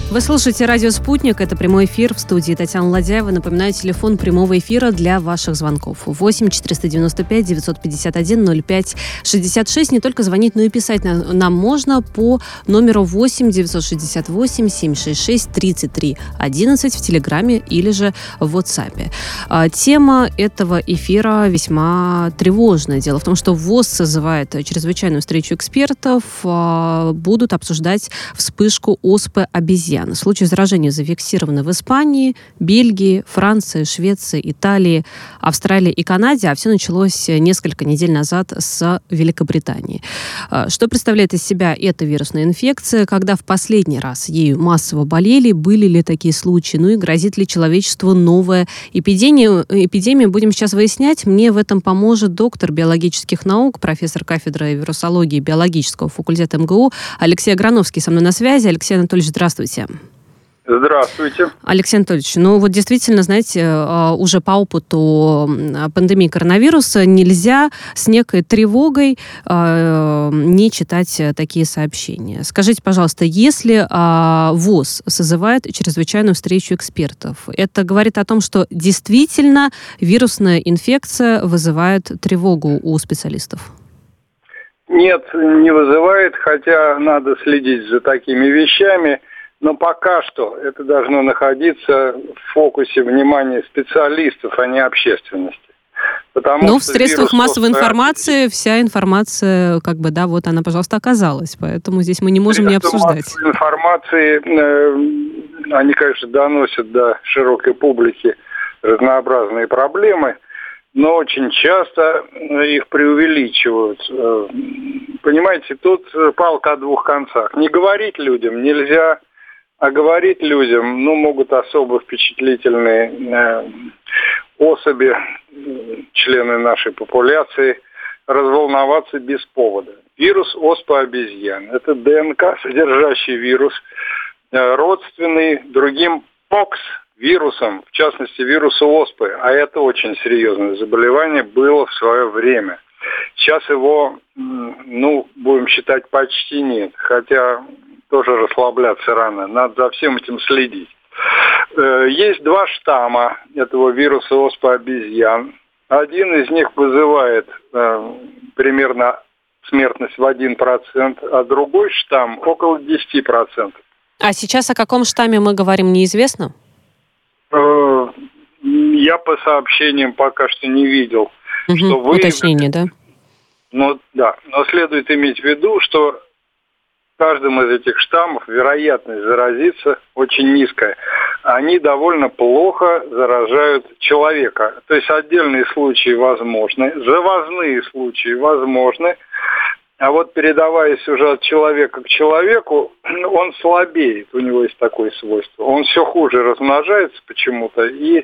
Вы слушаете радио «Спутник». Это прямой эфир. В студии Татьяна Ладяева. Напоминаю, телефон прямого эфира для ваших звонков. 8 495 951 05 66. Не только звонить, но и писать нам можно по номеру 8 968 766 33 11 в Телеграме или же в WhatsApp. Тема этого эфира весьма тревожная. Дело в том, что ВОЗ созывает чрезвычайную встречу экспертов. Будут обсуждать вспышку оспы обезьян. Случаи заражения зафиксированы в Испании, Бельгии, Франции, Швеции, Италии, Австралии и Канаде, а все началось несколько недель назад с Великобритании. Что представляет из себя эта вирусная инфекция, когда в последний раз ею массово болели, были ли такие случаи, ну и грозит ли человечеству новая эпидемия, будем сейчас выяснять. Мне в этом поможет доктор биологических наук, профессор кафедры вирусологии биологического факультета МГУ Алексей Аграновский со мной на связи. Алексей Анатольевич, здравствуйте. Здравствуйте. Алексей Анатольевич, ну вот действительно, знаете, уже по опыту пандемии коронавируса нельзя с некой тревогой не читать такие сообщения. Скажите, пожалуйста, если ВОЗ созывает чрезвычайную встречу экспертов, это говорит о том, что действительно вирусная инфекция вызывает тревогу у специалистов? Нет, не вызывает, хотя надо следить за такими вещами. Но пока что это должно находиться в фокусе внимания специалистов, а не общественности. Но в средствах массовой информации вся информация, она, пожалуйста, оказалась. Поэтому здесь мы не можем не обсуждать. Массовой информации, они, конечно, доносят до широкой публики разнообразные проблемы, но очень часто их преувеличивают. Понимаете, тут палка о двух концах. Не говорить людям нельзя. А говорить людям, могут особо впечатлительные особи, члены нашей популяции, разволноваться без повода. Вирус оспы обезьян. Это ДНК, содержащий вирус, родственный другим покс-вирусам, в частности, вирусу оспы. А это очень серьезное заболевание было в свое время. Сейчас его, будем считать, почти нет. Хотя тоже расслабляться рано. Надо за всем этим следить. Есть два штамма этого вируса оспы обезьян. Один из них вызывает примерно смертность в 1%, а другой штамм около 10%. А сейчас о каком штамме мы говорим, неизвестно? Я по сообщениям пока что не видел. Что уточнение, да? Но следует иметь в виду, что в каждом из этих штаммов вероятность заразиться очень низкая. Они довольно плохо заражают человека. То есть отдельные случаи возможны, завозные случаи возможны. А вот передаваясь уже от человека к человеку, он слабеет, у него есть такое свойство. Он все хуже размножается почему-то и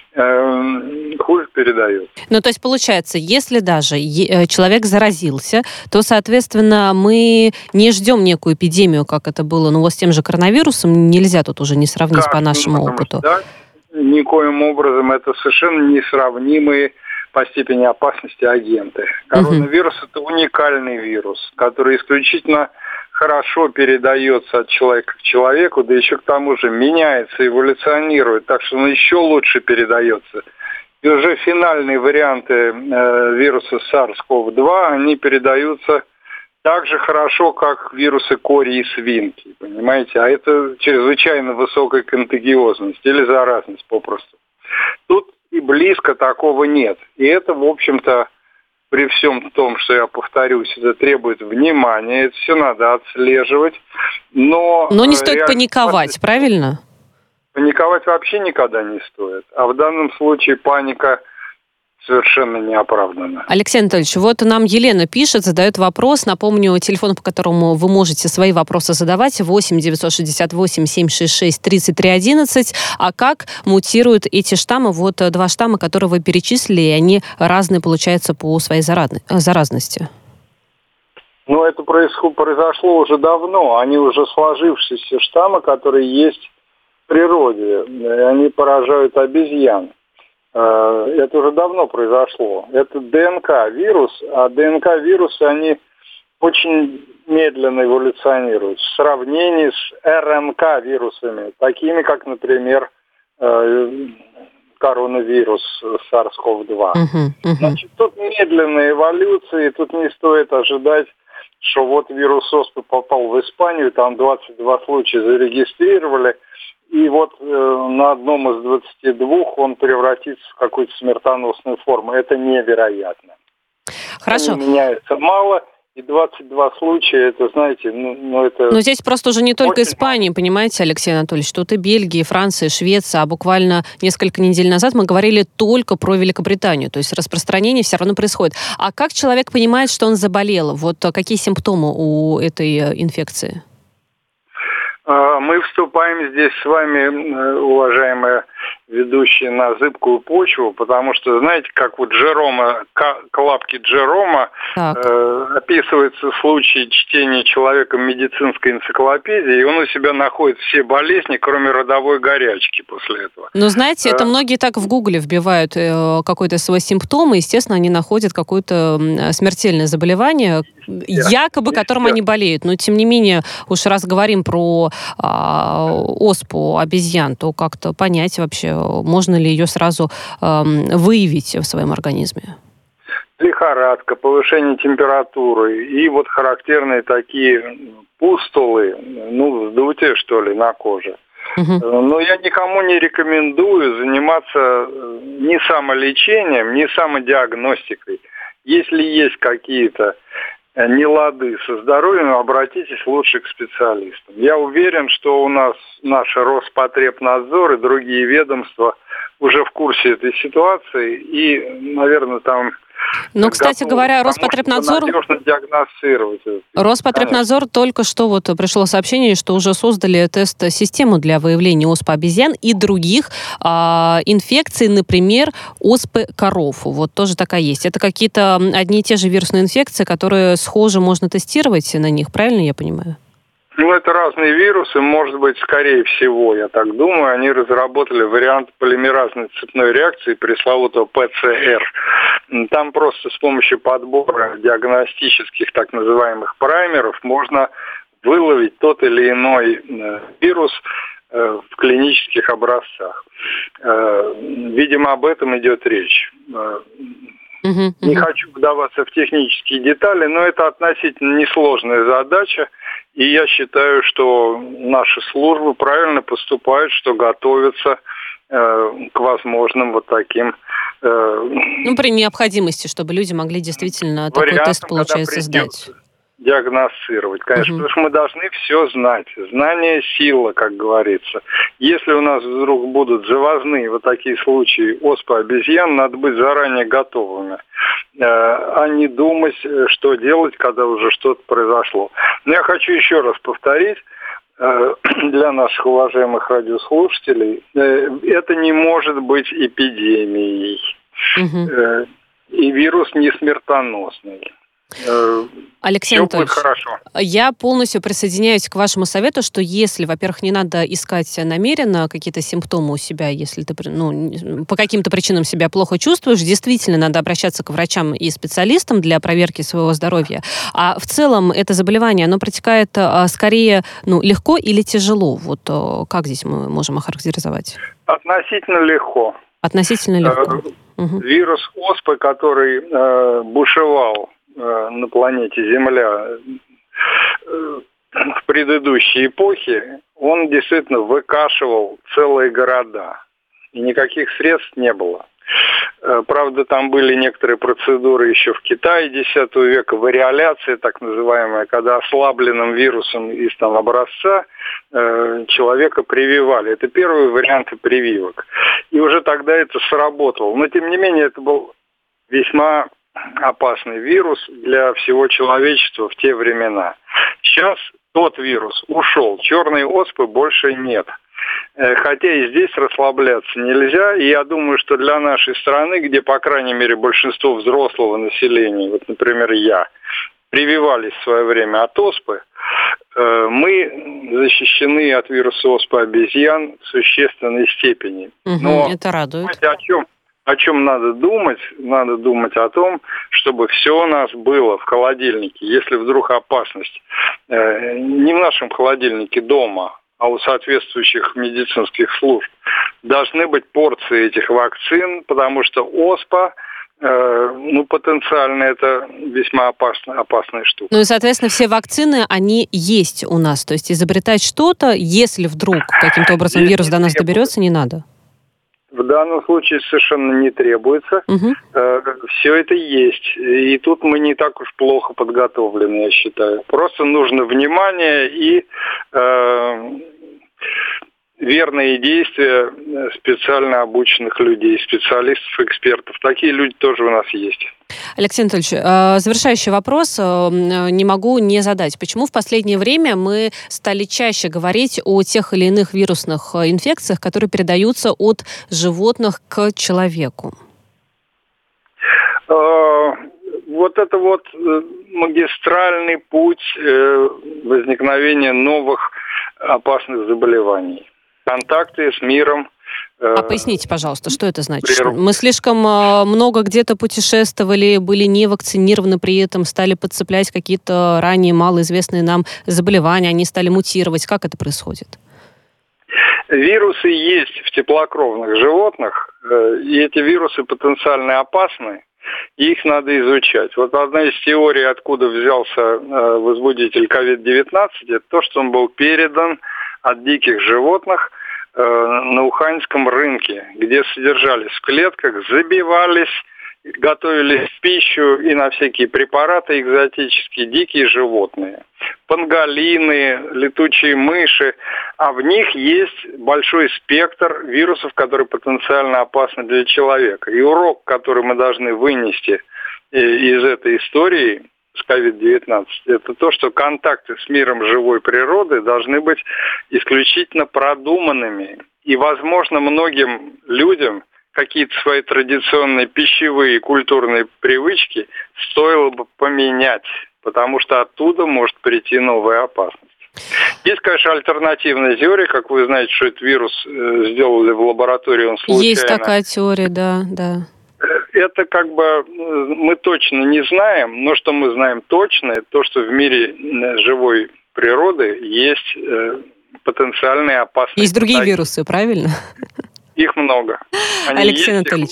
хуже передает. То есть получается, если даже человек заразился, то, соответственно, мы не ждем некую эпидемию, как это было, с тем же коронавирусом, нельзя тут уже не сравнить по нашему опыту. Да, никоим образом это совершенно несравнимые по степени опасности агенты. Коронавирус – это уникальный вирус, который исключительно хорошо передается от человека к человеку, да еще к тому же меняется, эволюционирует, так что он еще лучше передается. И уже финальные варианты вируса SARS-CoV-2, они передаются так же хорошо, как вирусы кори и свинки, понимаете? А это чрезвычайно высокая контагиозность или заразность попросту. Тут и близко такого нет. И это, в общем-то, при всем том, что я повторюсь, это требует внимания, это все надо отслеживать. Но не стоит паниковать, правильно? Паниковать вообще никогда не стоит. А в данном случае паника совершенно неоправданно. Алексей Анатольевич, вот нам Елена пишет, задает вопрос. Напомню, телефон, по которому вы можете свои вопросы задавать, 8 968 766 33 11. А как мутируют эти штаммы? Вот два штамма, которые вы перечислили, и они разные, получается, по своей заразности. Это произошло уже давно. Они уже сложившиеся штаммы, которые есть в природе. Они поражают обезьян. Это уже давно произошло. Это ДНК-вирус, а ДНК-вирусы, они очень медленно эволюционируют в сравнении с РНК-вирусами, такими как, например, коронавирус SARS-CoV-2. Значит, тут медленная эволюция, и тут не стоит ожидать, что вот вирус оспы попал в Испанию, там 22 случая зарегистрировали, и вот на одном из 22 он превратится в какую-то смертоносную форму. Это невероятно. Хорошо. Они меняются мало, и 22 случая, это, знаете, это... Но здесь просто уже не только Испания, понимаете, Алексей Анатольевич, тут и Бельгия, и Франция, и Швеция, а буквально несколько недель назад мы говорили только про Великобританию, то есть распространение все равно происходит. А как человек понимает, что он заболел? Вот какие симптомы у этой инфекции? Мы вступаем здесь с вами, уважаемые ведущие, на зыбкую почву, потому что, знаете, как вот Джерома, Клапки Джерома описывается случай чтения человеком медицинской энциклопедии, и он у себя находит все болезни, кроме родовой горячки после этого. Но знаете, это многие так в Гугле вбивают какой-то свой симптом, и, естественно, они находят какое-то смертельное заболевание, якобы которым они болеют. Но, тем не менее, уж раз говорим про оспу обезьян, то как-то понять вообще, можно ли ее сразу выявить в своем организме. Лихорадка, повышение температуры и вот характерные такие пустулы, вздутие, что ли, на коже. Но я никому не рекомендую заниматься ни самолечением, ни самодиагностикой. Если есть какие-то нелады со здоровьем, обратитесь лучше к специалистам. Я уверен, что у нас наш Роспотребнадзор и другие ведомства уже в курсе этой ситуации и, наверное, там... Ну, кстати говоря, Роспотребнадзор только что вот пришло сообщение, что уже создали тест-систему для выявления оспы обезьян и других инфекций, например, оспы коров. Вот тоже такая есть. Это какие-то одни и те же вирусные инфекции, которые схожи, можно тестировать на них, правильно я понимаю? Это разные вирусы, может быть, скорее всего, я так думаю, они разработали вариант полимеразной цепной реакции, пресловутого ПЦР. Там просто с помощью подбора диагностических так называемых праймеров можно выловить тот или иной вирус в клинических образцах. Видимо, об этом идет речь. Не хочу вдаваться в технические детали, но это относительно несложная задача. И я считаю, что наши службы правильно поступают, что готовятся к возможным вот таким... при необходимости, чтобы люди могли действительно такой тест, получается, сдать. Диагностировать, конечно, потому что мы должны все знать. Знание – сила, как говорится. Если у нас вдруг будут завозные вот такие случаи оспы обезьян, надо быть заранее готовыми, а не думать, что делать, когда уже что-то произошло. Но я хочу еще раз повторить, для наших уважаемых радиослушателей, это не может быть эпидемией. И вирус не смертоносный. Алексей Анатольевич, я полностью присоединяюсь к вашему совету, что если, во-первых, не надо искать намеренно какие-то симптомы у себя, если ты по каким-то причинам себя плохо чувствуешь, действительно надо обращаться к врачам и специалистам для проверки своего здоровья. А в целом это заболевание, оно протекает скорее легко или тяжело? Вот как здесь мы можем охарактеризовать? Относительно легко. Относительно легко. Вирус оспы, который бушевал на планете Земля в предыдущей эпохе, он действительно выкашивал целые города. И никаких средств не было. Правда, там были некоторые процедуры еще в Китае X века, вариоляция так называемая, когда ослабленным вирусом из образца человека прививали. Это первые варианты прививок. И уже тогда это сработало. Но, тем не менее, это был весьма опасный вирус для всего человечества в те времена. Сейчас тот вирус ушел, черной оспы больше нет. Хотя и здесь расслабляться нельзя, и я думаю, что для нашей страны, где, по крайней мере, большинство взрослого населения, вот, например, я, прививались в свое время от оспы, мы защищены от вируса оспы обезьян в существенной степени. Но это радует. О чем о чем надо думать? Надо думать о том, чтобы все у нас было в холодильнике. Если вдруг опасность не в нашем холодильнике дома, а у соответствующих медицинских служб, должны быть порции этих вакцин, потому что оспа, потенциально это весьма опасная штука. Ну и, соответственно, все вакцины, они есть у нас. То есть изобретать что-то, если вдруг каким-то образом вирус до нас доберется, не надо. В данном случае совершенно не требуется. Все это есть. И тут мы не так уж плохо подготовлены, я считаю. Просто нужно внимание и верные действия специально обученных людей, специалистов, экспертов. Такие люди тоже у нас есть. Алексей Анатольевич, завершающий вопрос не могу не задать. Почему в последнее время мы стали чаще говорить о тех или иных вирусных инфекциях, которые передаются от животных к человеку? Вот это магистральный путь возникновения новых опасных заболеваний. Контакты с миром. А поясните, пожалуйста, что это значит? Мы слишком много где-то путешествовали, были не вакцинированы, при этом стали подцеплять какие-то ранее малоизвестные нам заболевания, они стали мутировать. Как это происходит? Вирусы есть в теплокровных животных, и эти вирусы потенциально опасны, и их надо изучать. Вот одна из теорий, откуда взялся возбудитель COVID-19, это то, что он был передан от диких животных на уханьском рынке, где содержались в клетках, забивались, готовились в пищу и на всякие препараты экзотические дикие животные. Панголины, летучие мыши, а в них есть большой спектр вирусов, которые потенциально опасны для человека. И урок, который мы должны вынести из этой истории с COVID-19, это то, что контакты с миром живой природы должны быть исключительно продуманными. И, возможно, многим людям какие-то свои традиционные пищевые и культурные привычки стоило бы поменять, потому что оттуда может прийти новая опасность. Есть, конечно, альтернативная теория, как вы знаете, что этот вирус сделали в лаборатории, он случайно. Есть такая теория, да. Это мы точно не знаем, но что мы знаем точно, это то, что в мире живой природы есть потенциальные опасные. Есть другие вирусы, правильно? Их много. Алексей Анатольевич,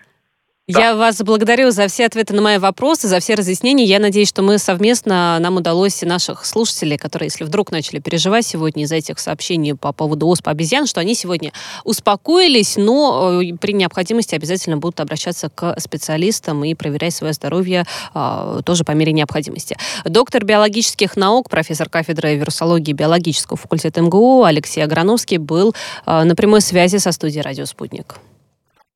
я вас благодарю за все ответы на мои вопросы, за все разъяснения. Я надеюсь, что мы совместно, нам удалось и наших слушателей, которые, если вдруг начали переживать сегодня из-за этих сообщений по поводу оспы обезьян, что они сегодня успокоились, но при необходимости обязательно будут обращаться к специалистам и проверять свое здоровье тоже по мере необходимости. Доктор биологических наук, профессор кафедры вирусологии биологического факультета МГУ Алексей Аграновский был на прямой связи со студией «Радио Спутник».